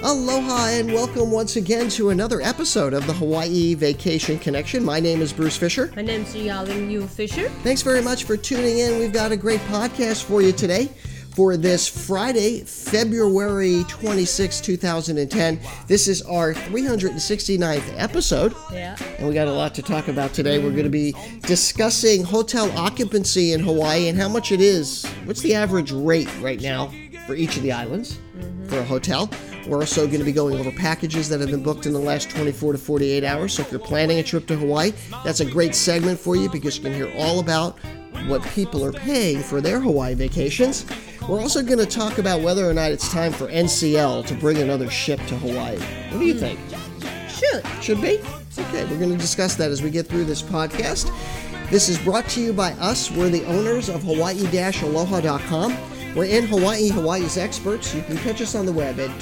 Aloha and welcome once again to another episode of the Hawaii Vacation Connection. My name is Bruce Fisher. My name is Yaling Yu Fisher. Thanks very much for tuning in. We've got a great podcast for you today for this Friday, February 26, 2010. This is our 369th episode. Yeah. And we got a lot to talk about today. We're going to be discussing hotel occupancy in Hawaii and how much it is. What's the average rate right now for each of the islands for a hotel? We're also going to be going over packages that have been booked in the last 24 to 48 hours. So if you're planning a trip to Hawaii, that's a great segment for you because you can hear all about what people are paying for their Hawaii vacations. We're also going to talk about whether or not it's time for NCL to bring another ship to Hawaii. What do you think? Should be? Okay, we're going to discuss that as we get through this podcast. This is brought to you by us. We're the owners of Hawaii-Aloha.com. We're in Hawaii, Hawaii's experts. You can catch us on the web at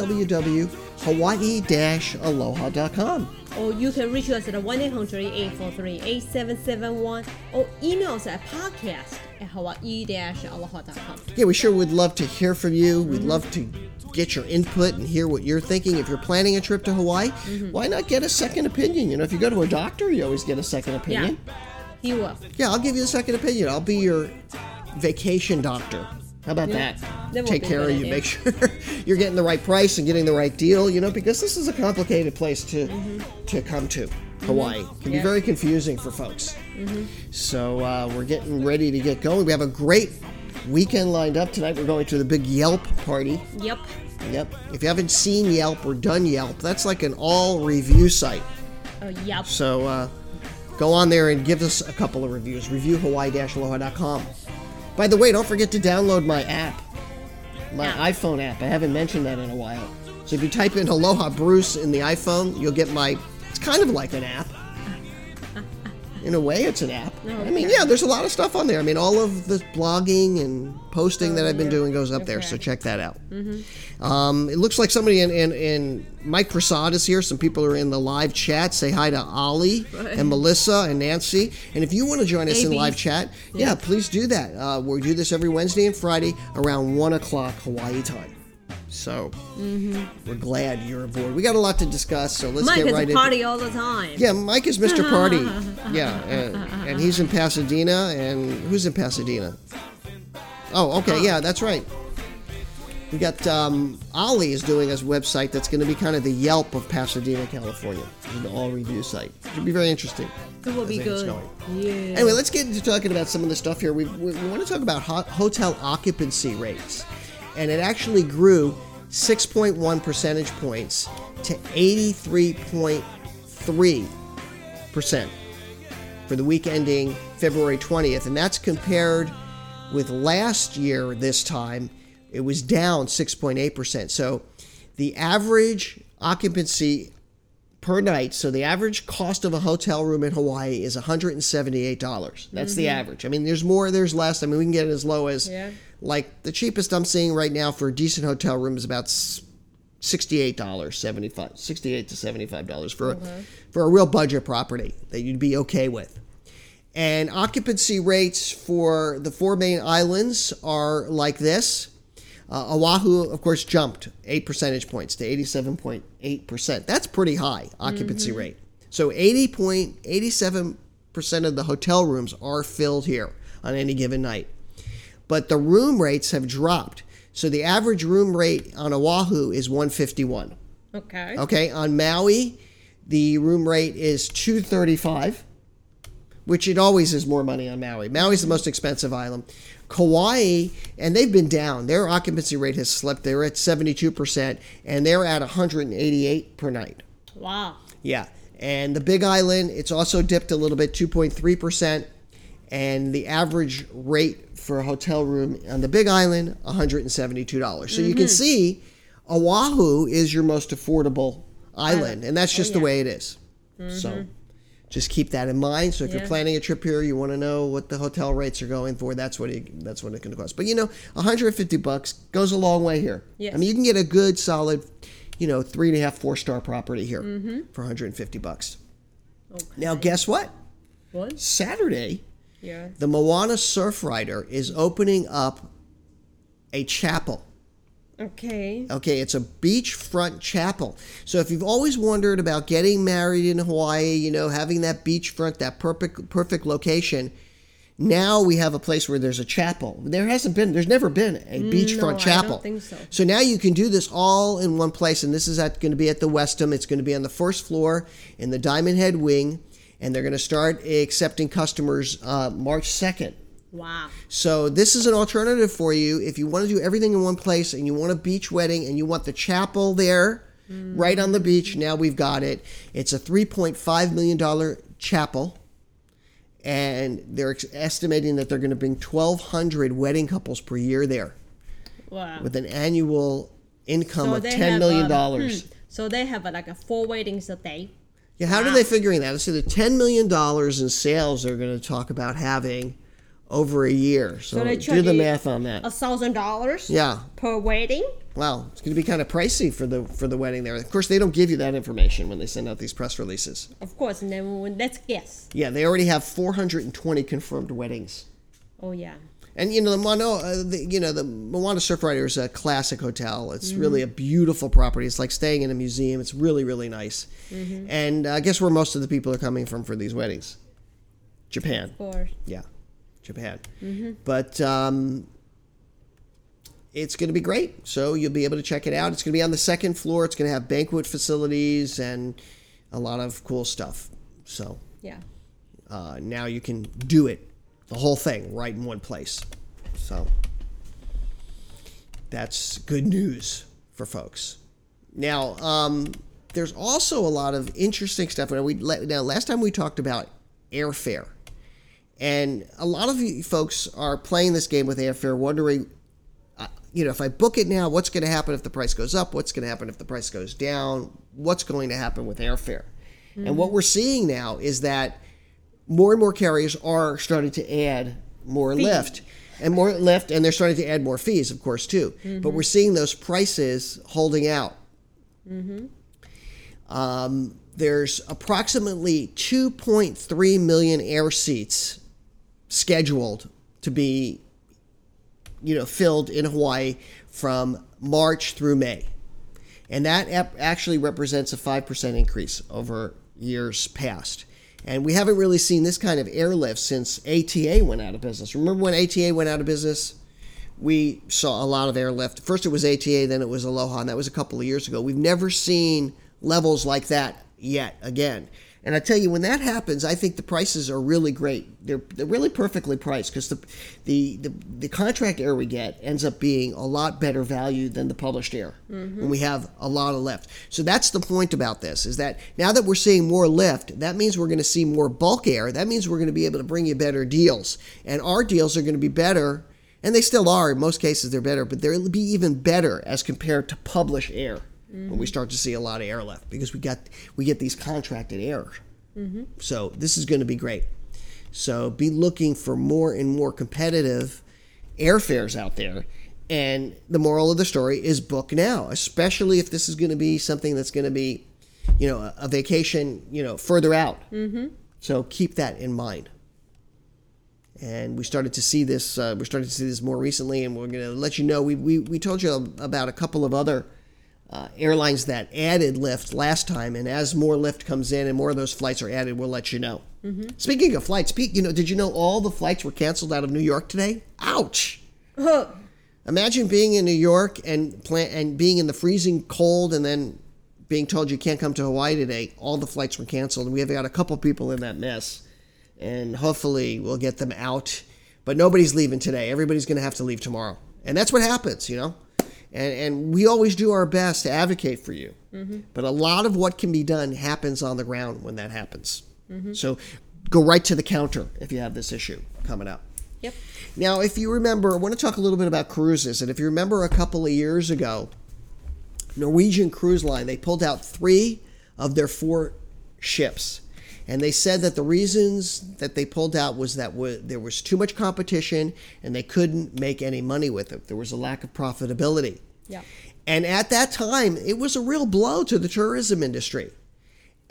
www.hawaii-aloha.com. Or you can reach us at 1-800-843-8771 or email us at podcast@hawaii-aloha.com. Yeah, we sure would love to hear from you. We'd love to get your input and hear what you're thinking. If you're planning a trip to Hawaii, why not get a second opinion? You know, if you go to a doctor, you always get a second opinion. Yeah, you will. Yeah, I'll give you a second opinion. I'll be your vacation doctor. How about that? Take care of you. Make sure you're getting the right price and getting the right deal, you know, because this is a complicated place to come to. Hawaii. It can be very confusing for folks. So we're getting ready to get going. We have a great weekend lined up tonight. We're going to the big Yelp party. Yep. If you haven't seen Yelp or done Yelp, that's like an all-review site. Yep. So go on there and give us a couple of reviews. Review Hawaii-Aloha.com. By the way, don't forget to download my app, my iPhone app. I haven't mentioned that in a while. So if you type in Aloha Bruce in the iPhone, you'll get it's kind of like an app. In a way, it's an app. Okay. I mean, yeah, there's a lot of stuff on there. I mean, all of the blogging and posting that I've been doing goes up there, so check that out. It looks like somebody in Mike Prasad is here. Some people are in the live chat. Say hi to Ollie and Melissa and Nancy. And if you want to join us in live chat, please do that. We do this every Wednesday and Friday around 1 o'clock Hawaii time. So we're glad you're aboard. We got a lot to discuss, so let's get right into it. Mike is a party all the time. Yeah, Mike is Mr. Party. Yeah, and he's in Pasadena. And who's in Pasadena? Oh, okay, yeah, that's right. We got Ollie is doing his website that's going to be kind of the Yelp of Pasadena, California. An all-review site. Should be very interesting. It will be good. Yeah. Anyway, let's get into talking about some of the stuff here. We want to talk about hotel occupancy rates. And it actually grew 6.1 percentage points to 83.3% for the week ending February 20th. And that's compared with last year this time. It was down 6.8%. So the average occupancy per night, so the average cost of a hotel room in Hawaii is $178. That's the average. I mean, there's more, there's less. I mean, we can get it as low as... Yeah. Like, the cheapest I'm seeing right now for a decent hotel room is about $68 to $75 for a real budget property that you'd be okay with. And occupancy rates for the four main islands are like this. Oahu, of course, jumped 8 percentage points to 87.8%. That's pretty high occupancy rate. So 87% of the hotel rooms are filled here on any given night. But the room rates have dropped. So the average room rate on Oahu is $151. Okay. Okay, on Maui, the room rate is $235, which it always is more money on Maui. Maui's the most expensive island. Kauai, and they've been down. Their occupancy rate has slipped. They're at 72%, and they're at $188 per night. Wow. Yeah, and the Big Island, it's also dipped a little bit, 2.3%, and the average rate for a hotel room on the Big Island, $172. So you can see Oahu is your most affordable island, and that's just the way it is. So just keep that in mind. So if you're planning a trip here, you want to know what the hotel rates are going for, that's what it's going to cost. But, you know, $150 goes a long way here. Yes. I mean, you can get a good, solid, 3.5, 4-star property here for $150. Okay. Now, guess what? What? Saturday, the Moana Surfrider is opening up a chapel Okay. Okay, it's a beachfront chapel. So if you've always wondered about getting married in Hawaii, you know, having that beachfront, that perfect location, now we have a place where there's a chapel. There's never been a beachfront chapel. I don't think so. So now you can do this all in one place, and this is going to be at the Westham. It's going to be on the first floor in the Diamond Head wing, and they're going to start accepting customers March 2nd. Wow. So this is an alternative for you if you want to do everything in one place and you want a beach wedding and you want the chapel there right on the beach. Now we've got it. It's a $3.5 million chapel, and they're estimating that they're going to bring 1,200 wedding couples per year there. Wow. With an annual income So of they $10 million. So they have like a 4 weddings a day. Yeah, how are they figuring that? So the $10 million in sales they're going to talk about having over a year. So they do the charge math on that. $1,000 Yeah. per wedding. Wow, it's going to be kind of pricey for the wedding there. Of course, they don't give you that information when they send out these press releases. Of course, and then let's guess. Yeah, they already have 420 confirmed weddings. Oh yeah. And you know the Moana Surfrider is a classic hotel. It's really a beautiful property. It's like staying in a museum. It's really, really nice. And guess where most of the people are coming from for these weddings? Japan. Of course. Yeah, Japan. But it's going to be great. So you'll be able to check it out. It's going to be on the second floor. It's going to have banquet facilities and a lot of cool stuff. So Yeah. now you can do it, the whole thing, right in one place. So that's good news for folks. Now, there's also a lot of interesting stuff. Now, last time we talked about airfare. And a lot of you folks are playing this game with airfare, wondering, if I book it now, what's going to happen if the price goes up? What's going to happen if the price goes down? What's going to happen with airfare? And what we're seeing now is that more and more carriers are starting to add more lift. And they're starting to add more fees, of course, too. But we're seeing those prices holding out. There's approximately 2.3 million air seats scheduled to be, filled in Hawaii from March through May. And that actually represents a 5% increase over years past. And we haven't really seen this kind of airlift since ATA went out of business. Remember when ATA went out of business? We saw a lot of airlift. First it was ATA, then it was Aloha, and that was a couple of years ago. We've never seen levels like that yet again. And I tell you, when that happens, I think the prices are really great. They're really perfectly priced because the contract air we get ends up being a lot better value than the published air when we have a lot of lift. So that's the point about this, is that now that we're seeing more lift, that means we're going to see more bulk air. That means we're going to be able to bring you better deals. And our deals are going to be better, and they still are. In most cases, they're better, but they'll be even better as compared to published air. When we start to see a lot of airlift, because we get these contracted air. So this is going to be great. So be looking for more and more competitive airfares out there. And the moral of the story is book now, especially if this is going to be something that's going to be, a vacation, further out. So keep that in mind. And we started to see this. We're starting to see this more recently, and we're going to let you know. We told you about a couple of other airlines that added lift last time, and as more lift comes in and more of those flights are added, we'll let you know. Speaking of flights, did you know all the flights were canceled out of New York today? Ouch! Imagine being in New York and being in the freezing cold, and then being told you can't come to Hawaii today. All the flights were canceled, and we have got a couple people in that mess, and hopefully we'll get them out. But nobody's leaving today. Everybody's going to have to leave tomorrow, and that's what happens, And we always do our best to advocate for you. But a lot of what can be done happens on the ground when that happens. So go right to the counter if you have this issue coming up. Yep. Now, if you remember, I want to talk a little bit about cruises. And if you remember a couple of years ago, Norwegian Cruise Line, they pulled out 3 of their 4 ships. And they said that the reasons that they pulled out was that there was too much competition and they couldn't make any money with it. There was a lack of profitability. Yeah. And at that time, it was a real blow to the tourism industry.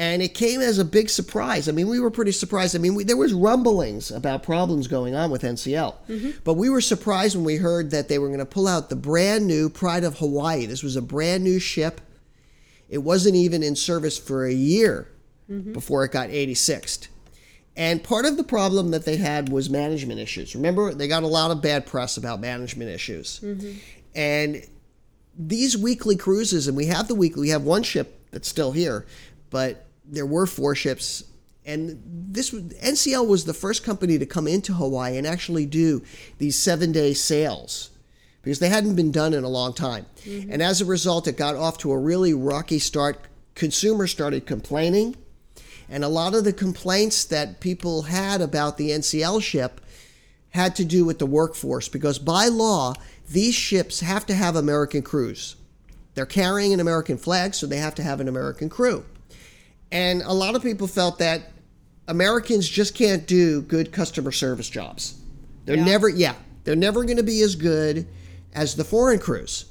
And it came as a big surprise. I mean, we were pretty surprised. I mean, there was rumblings about problems going on with NCL. But we were surprised when we heard that they were going to pull out the brand new Pride of Hawaii. This was a brand new ship. It wasn't even in service for a year before it got 86'd. And part of the problem that they had was management issues. Remember, they got a lot of bad press about management issues. And these weekly cruises, and we have one ship that's still here, but there were 4 ships, and NCL was the first company to come into Hawaii and actually do these 7-day sails because they hadn't been done in a long time. And as a result, it got off to a really rocky start. Consumers started complaining, and a lot of the complaints that people had about the NCL ship had to do with the workforce because by law, these ships have to have American crews. They're carrying an American flag, so they have to have an American crew. And a lot of people felt that Americans just can't do good customer service jobs. They're never going to be as good as the foreign crews.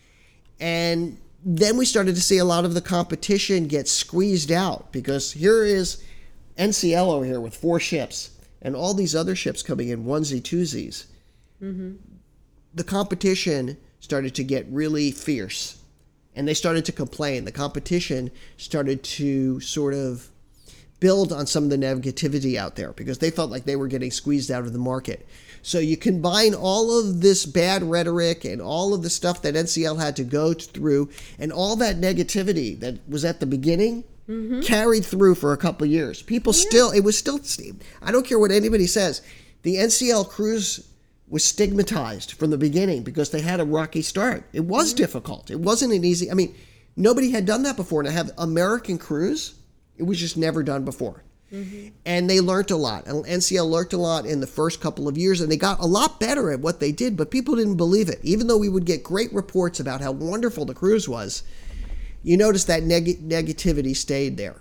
And then we started to see a lot of the competition get squeezed out because here is NCL over here with 4 ships and all these other ships coming in onesie twosies. The competition started to get really fierce. And they started to complain. The competition started to sort of build on some of the negativity out there because they felt like they were getting squeezed out of the market. So you combine all of this bad rhetoric and all of the stuff that NCL had to go through and all that negativity that was at the beginning carried through for a couple of years. People it was still, I don't care what anybody says, the NCL cruise was stigmatized from the beginning because they had a rocky start. It was difficult. It wasn't an easy, I mean, nobody had done that before. And to have American crews, it was just never done before. And they learned a lot. And NCL learned a lot in the first couple of years, and they got a lot better at what they did, but people didn't believe it. Even though we would get great reports about how wonderful the cruise was, you notice that negativity stayed there.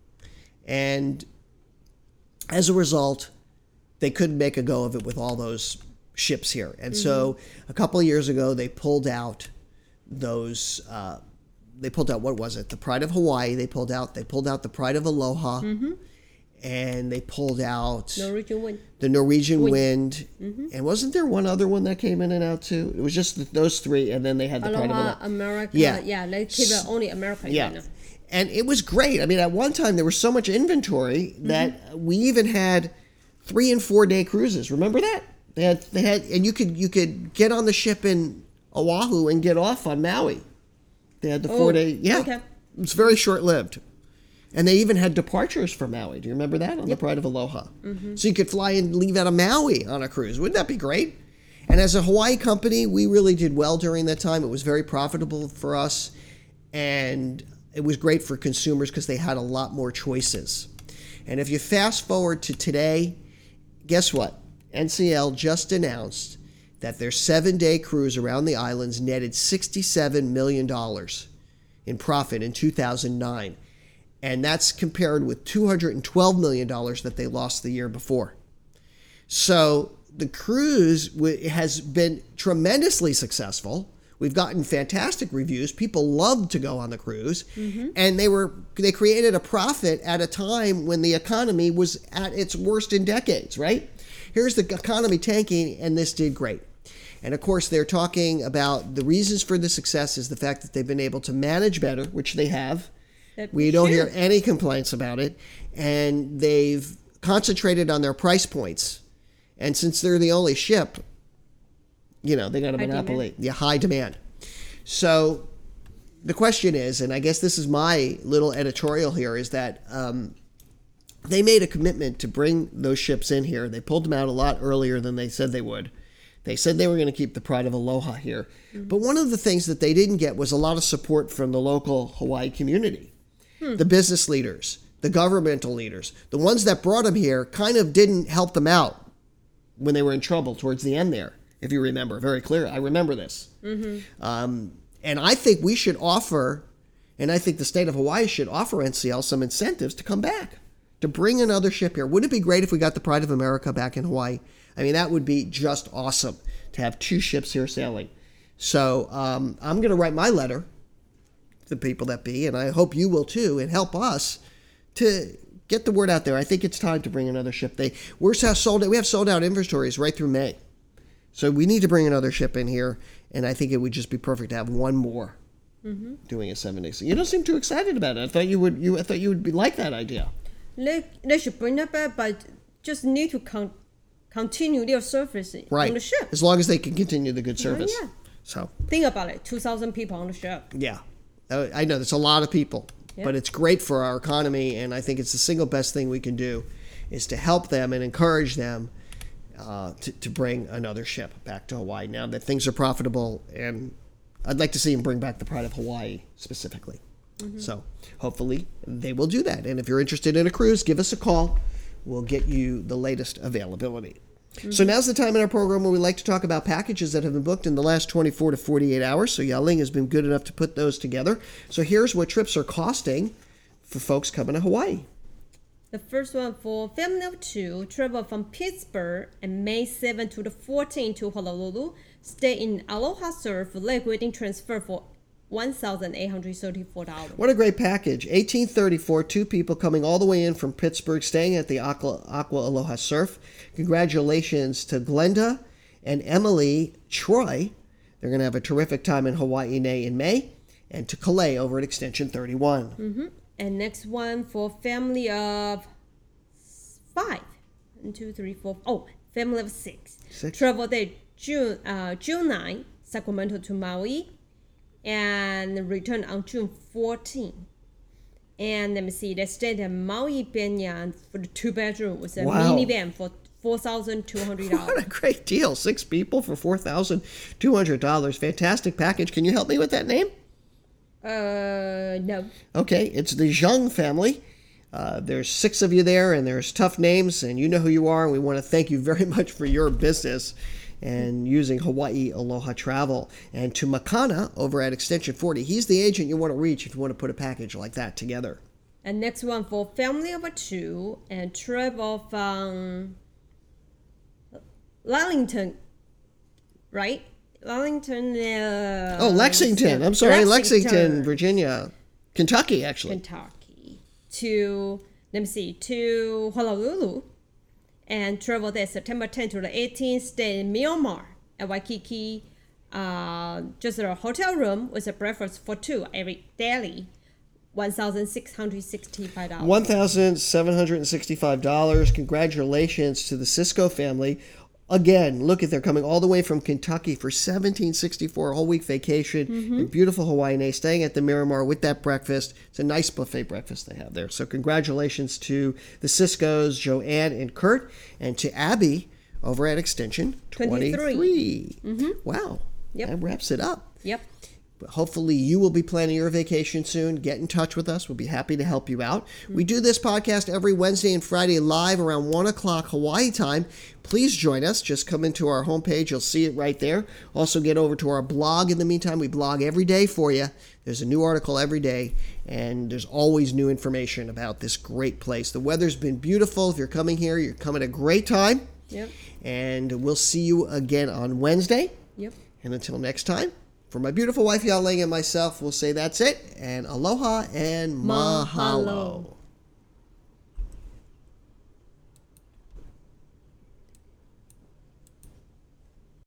And as a result, they couldn't make a go of it with all those ships here. And so a couple of years ago, they pulled out those, what was it? The Pride of Hawaii. They pulled out the Pride of Aloha. And they pulled out the Norwegian Wind. And wasn't there one other one that came in and out too? It was just those 3, and then they had the Pride of Aloha. America. Yeah, they keep it only America. Yeah. And it was great. I mean, at one time, there was so much inventory that we even had 3- and 4-day cruises. Remember that? They had, and you could get on the ship in Oahu and get off on Maui. They had the 4-day. Yeah, okay. It was very short-lived, and they even had departures for Maui. Do you remember that on the Pride of Aloha? So you could fly and leave out of Maui on a cruise. Wouldn't that be great? And as a Hawaii company, we really did well during that time. It was very profitable for us, and it was great for consumers because they had a lot more choices. And if you fast forward to today, guess what? NCL just announced that their 7-day cruise around the islands netted $67 million in profit in 2009. And that's compared with $212 million that they lost the year before. So the cruise has been tremendously successful. We've gotten fantastic reviews. People loved to go on the cruise. And they created a profit at a time when the economy was at its worst in decades, right? Here's the economy tanking, and this did great. And of course, they're talking about the reasons for the success is the fact that they've been able to manage better, which they have. We don't hear any complaints about it. And they've concentrated on their price points. And since they're the only ship, they got a monopoly. Yeah, high demand. So the question is, and I guess this is my little editorial here, is that they made a commitment to bring those ships in here. They pulled them out a lot earlier than they said they would. They said they were going to keep the Pride of Aloha here. But one of the things that they didn't get was a lot of support from the local Hawaii community. The business leaders, the governmental leaders, the ones that brought them here kind of didn't help them out when they were in trouble towards the end there, if you remember. Very clear. I remember this. And I think we should offer, and I think the state of Hawaii should offer NCL some incentives to come back, to bring another ship here. Wouldn't it be great if we got the Pride of America back in Hawaii? I mean, that would be just awesome to have 2 ships here sailing. So I'm going to write my letter to the people that be, and I hope you will too, and help us to get the word out there. I think it's time to bring another ship. We have sold out inventories right through May. So we need to bring another ship in here, and I think it would just be perfect to have one more doing a 7 days. You don't seem too excited about it. I thought you would. I thought you would like that idea. They should bring that back, but just need to continue their service on the ship. As long as they can continue the good service. Yeah. So think about it: 2,000 people on the ship. Yeah, I know that's a lot of people, but it's great for our economy, and I think it's the single best thing we can do, is to help them and encourage them. To bring another ship back to Hawaii now that things are profitable, and I'd like to see them bring back the Pride of Hawaii specifically. So hopefully they will do that. And if you're interested in a cruise, give us a call. We'll get you the latest availability. So now's the time in our program where we like to talk about packages that have been booked in the last 24 to 48 hours. So Yaling has been good enough to put those together. So here's what trips are costing for folks coming to Hawaii. The first one for family of 2, travel from Pittsburgh on May 7 to the 14th to Honolulu. Stay in Aloha Surf, Lake Waiting transfer for $1,834. What a great package. $1,834, 2 people coming all the way in from Pittsburgh, staying at the Aqua Aloha Surf. Congratulations to Glenda and Emily Troy. They're going to have a terrific time in Hawaii in May. And to Calais over at Extension 31. And next one for family of 5. 1, 2, 3, 4. Oh, family of 6. Travel day June 9, Sacramento to Maui, and return on June 14. And let me see, they stayed at Maui Banyan for the 2-bedroom with a minivan for $4,200. What a great deal. 6 people for $4,200. Fantastic package. Can you help me with that name? No. Okay, it's the Zhang family. There's 6 of you there, and there's tough names, and you know who you are, and we want to thank you very much for your business and using Hawaii Aloha Travel. And to Makana over at Extension 40, he's the agent you want to reach if you want to put a package like that together. And next one for family of 2, and travel from Lexington, right? Lexington. I'm sorry, Lexington, Virginia. Kentucky, actually. Kentucky. To Honolulu. And travel there September 10th to the 18th. Stay in Myanmar at Waikiki. Just a hotel room with a breakfast for 2 every daily. $1,665. $1,765. Congratulations to the Cisco family. Again, look at, they're coming all the way from Kentucky for $1,764, a whole week vacation in beautiful Hawaii, staying at the Miramar with that breakfast. It's a nice buffet breakfast they have there. So congratulations to the Ciscos, Joanne and Kurt, and to Abby over at Extension 23. Wow. Yep. That wraps it up. Yep. Hopefully you will be planning your vacation soon. Get in touch with us. We'll be happy to help you out. We do this podcast every Wednesday and Friday live around 1 o'clock Hawaii time. Please join us. Just come into our homepage. You'll see it right there. Also get over to our blog in the meantime. We blog every day for you. There's a new article every day, and there's always new information about this great place. The weather's been beautiful. If you're coming here, you're coming at a great time. Yep. And we'll see you again on Wednesday. Yep. And until next time, for my beautiful wife, Yaling, and myself, we'll say that's it. And aloha and mahalo.